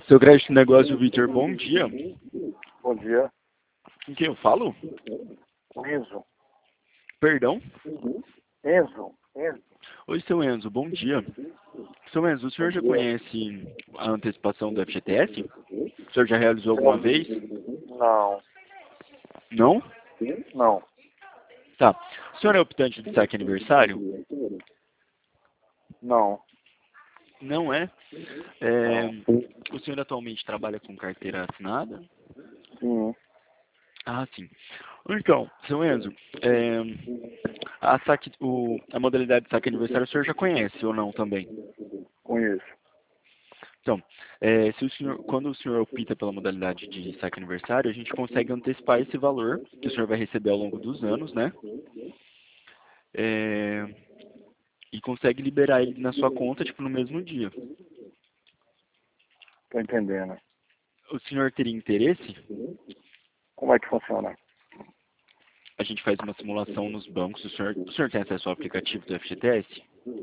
Seu crédito de negócio, Vitor, bom dia. Bom dia. Com quem eu falo? Enzo. Perdão? Enzo. Oi, seu Enzo, bom dia. Seu Enzo, o Bom senhor já dia. conhece a antecipação do FGTS? O senhor já realizou alguma vez? Não. Não? Não. Tá. O senhor é optante do saque aniversário? Não. Não é? Não. O senhor atualmente trabalha com carteira assinada? Sim. Ah, sim. Então, seu Enzo, a modalidade de saque aniversário o senhor já conhece ou não também? Conheço. Então, quando o senhor opta pela modalidade de saque aniversário, a gente consegue antecipar esse valor que o senhor vai receber ao longo dos anos, né? É, e consegue liberar ele na sua conta, tipo, no mesmo dia. Tô entendendo. O senhor teria interesse? Como é que funciona? A gente faz uma simulação nos bancos. O senhor tem acesso ao aplicativo do FGTS?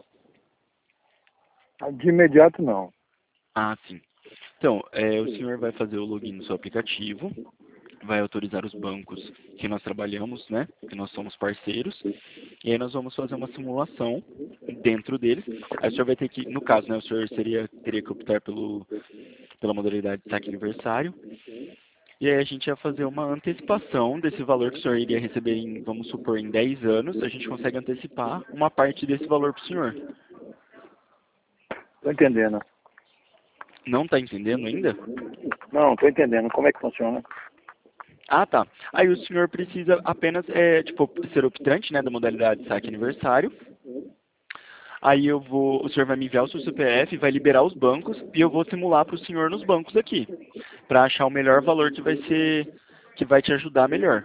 De imediato, não. Ah, sim. Então, o senhor vai fazer o login no seu aplicativo, vai autorizar os bancos que nós trabalhamos, né? Que nós somos parceiros. E aí nós vamos fazer uma simulação dentro deles. Aí o senhor vai ter que, no caso, né? O senhor teria que optar pela modalidade de saque aniversário. E aí a gente ia fazer uma antecipação desse valor que o senhor iria receber em, vamos supor, em 10 anos. A gente consegue antecipar uma parte desse valor para o senhor. Tô entendendo. Não está entendendo ainda? Não, tô entendendo. Como é que funciona? Ah, tá. Aí o senhor precisa apenas, tipo, ser optante, né, da modalidade saque aniversário. Aí o senhor vai me enviar o seu CPF, vai liberar os bancos e eu vou simular para o senhor nos bancos aqui, para achar o melhor valor que vai te ajudar melhor.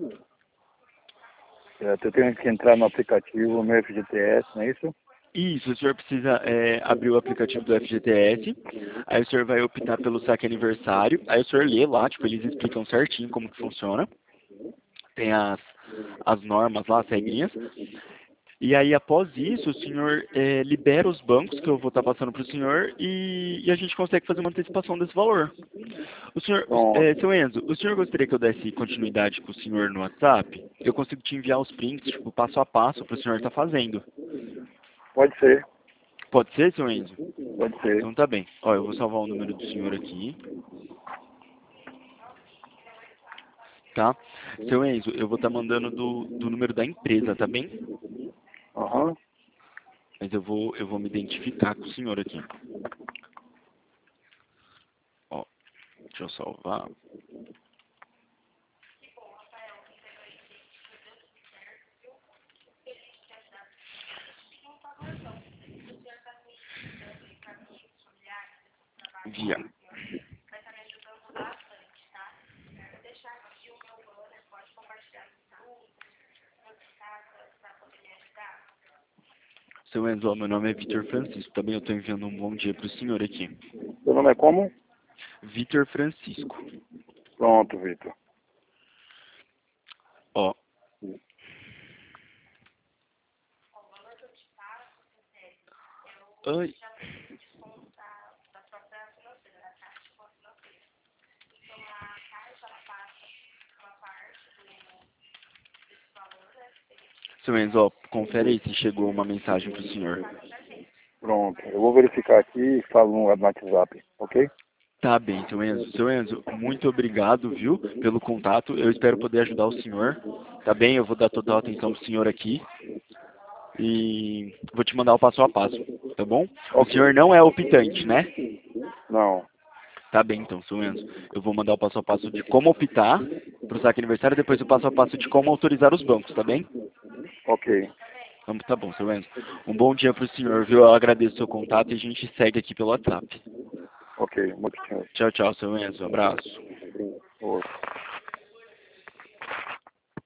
Eu tenho que entrar no aplicativo, meu FGTS, não é isso? Isso, o senhor precisa abrir o aplicativo do FGTS, aí o senhor vai optar pelo saque aniversário, aí o senhor lê lá, tipo, eles explicam certinho como que funciona, tem as normas lá, as regrinhas, e aí após isso o senhor libera os bancos que eu vou estar passando para o senhor e a gente consegue fazer uma antecipação desse valor. O senhor, Pronto. seu Enzo, o senhor gostaria que eu desse continuidade com o senhor no WhatsApp? Eu consigo te enviar os prints, tipo, passo a passo para o senhor estar fazendo. Pode ser. Pode ser, seu Enzo? Pode ser. Então tá bem. Ó, eu vou salvar o número do senhor aqui, tá? Seu Enzo, eu vou estar mandando do número da empresa, tá bem? Aham. Mas eu vou me identificar com o senhor aqui. Ó, deixa eu salvar. Via. Seu Enzo, ó, meu nome é Vitor Francisco. Também eu estou enviando um bom dia para o senhor aqui. Seu nome é como? Vitor Francisco. Pronto, Vitor. Ó, ai, seu Enzo, ó, confere aí se chegou uma mensagem para o senhor. Pronto. Eu vou verificar aqui e falo no WhatsApp, ok? Tá bem, seu Enzo. Seu Enzo, muito obrigado, viu, pelo contato. Eu espero poder ajudar o senhor. Tá bem? Eu vou dar total atenção pro senhor aqui. E vou te mandar o passo a passo, tá bom? O Ok. senhor não é optante, né? Não. Tá bem, então, seu Enzo. Eu vou mandar o passo a passo de como optar pro saque aniversário, depois o passo a passo de como autorizar os bancos, tá bem? Ok. Então, tá bom, seu Enzo. Um bom dia pro senhor, viu? Eu agradeço o seu contato e a gente segue aqui pelo WhatsApp. Ok. Muito bem. Tchau, tchau, seu Enzo. Um abraço. Outro.